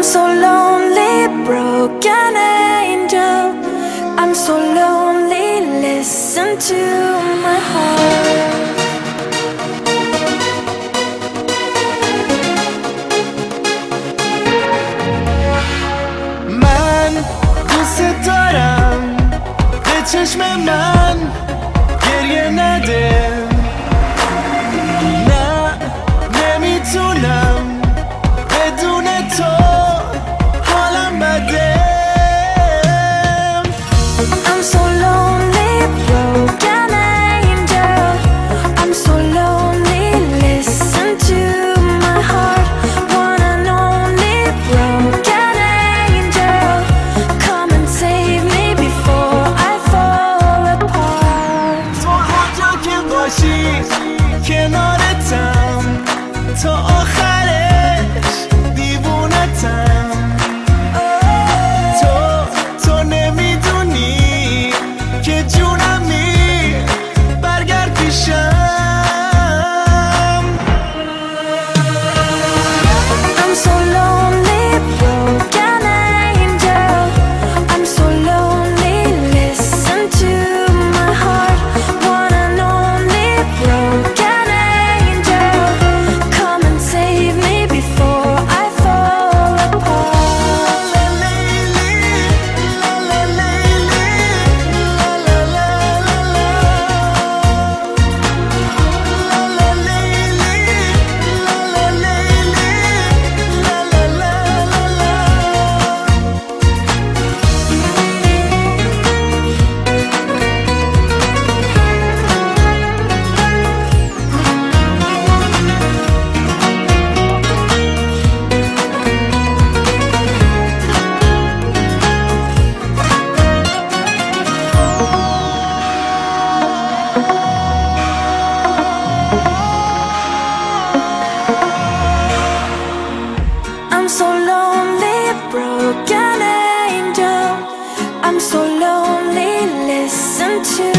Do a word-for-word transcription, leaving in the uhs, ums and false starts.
I'm so lonely, broken angel. I'm so lonely, listen to my heart. من دوست دارم به چشم من گریه نده. نه نمیتونم بدون تو حالم بده. I'm so lonely, broken angel. I'm so lonely, listen to my heart. One and only broken angel. Come and save me before I fall apart. تو هر جا که باشی کنارتم تا آخرش دیوونتم. تو تو نمیدونی که جونمی برگرد پیشم. I'm so lonely, broken angel. I'm so lonely, listen to my heart. One and only broken angel. Come and save me before I fall apart. La la la la la la la la la. La la la la la la I'm so lonely, broken angel. I'm so lonely, listen to